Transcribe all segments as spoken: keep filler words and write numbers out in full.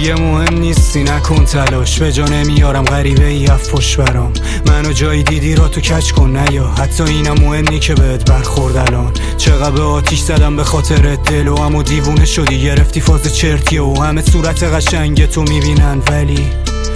دیگه مهم نیستی نکن تلاش، به جا نمیارم غریبه ای افوش برام. منو جایی دیدی را تو کچ کن نیا، حتی اینم مهم نی که بهت برخورد الان. چقدر به آتیش زدم به خاطر دل و همو دیوونه شدی گرفتی فاز چرتیه و همه صورت قشنگ تو میبینن، ولی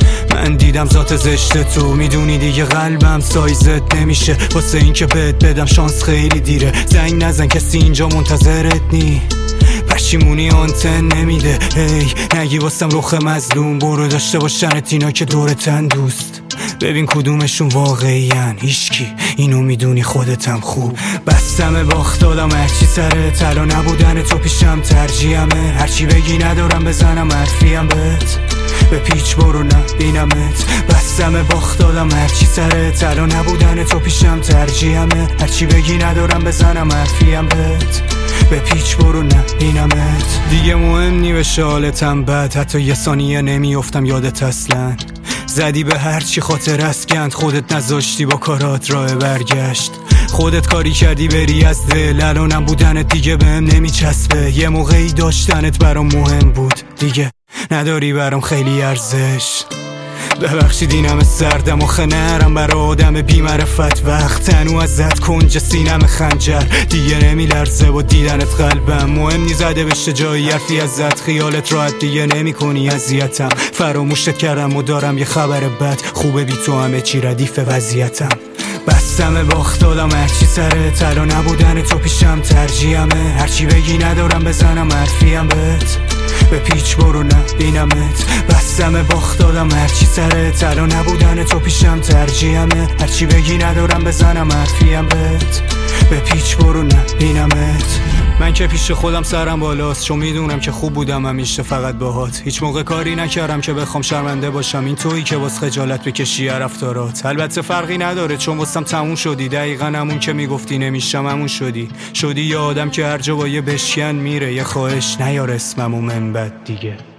من دیدم ذات زشت تو. میدونی دیگه قلبم سایزت نمیشه، واسه این که بهت بدم شانس خیلی دیره. زنگ نزن کسی اینجا منتظرت نی، پشیمونی آنتن نمیده. هی نگی واسم رخ مظلوم، برو داشته باشنت اینا که دورتن دوست. ببین کدومشون واقعیان، هیچکی اینو میدونی خودتم خوب. بستم باخت دادم هرچی سره طلا نبودن تو پیشم ترجیحمه. هرچی بگی ندارم بزنم حرفیم بهت، به پیچ برو نبینمت. بستم باخت دادم هرچی سره طلا نبودن تو پیشم ترجیحمه. هرچی بگی ندارم بزنم حرفیم بهت، به پیچ برو نبینمت. دیگه مهم نی بشه حالتم بد، حتی یه ثانیه نمیافتم یادت اصلا. زدی به هرچی خاطر اسکند، خودت نذاشتی با کارات راه برگشت. خودت کاری کردی بری از دل، الانم بودنت دیگه بهم نمیچسبه. یه موقعی داشتنت برام مهم بود، دیگه نداری برام خیلی ارزش. ببخشید اینم سردم و خنرم برا آدم بی‌معرفت. وقت تنو ازت کنج سینم خنجر، دیگه نمیلرزه با دیدنت قلبم. مهم نی زده بشه جایی حرفی ازت، خیالت راحت دیگه نمی کنی اذیتم. فراموشت کردم و دارم یه خبر بد، خوبه بی تو همه چی ردیف وضعیتم. بستم باخت دادم هرچی سره طلا نبودن تو پیشم ترجیحمه. هرچی بگی ندارم بزنم حرفیم بهت، به پیچ برو نبینمت. بستم باخت دادم هرچی سره طلا نبودن تو پیشم ترجیحمه. هرچی بگی ندارم بزنم حرفیم بهت، به پیچ برو نبینمت. من که پیش خودم سرم بالاست، چون میدونم که خوب بودم همیشه فقط باهات. هیچ موقع کاری نکردم که بخوام شرمنده باشم، این تویی که واس خجالت بکشی رفتارات. البته فرقی نداره چون واسم تموم شدی، دقیقا همون که میگفتی نمیشم همون شدی. شدی یه آدم که هر جا با یه بشکن میره. یه خواهش نیار اسممو من بد دیگه.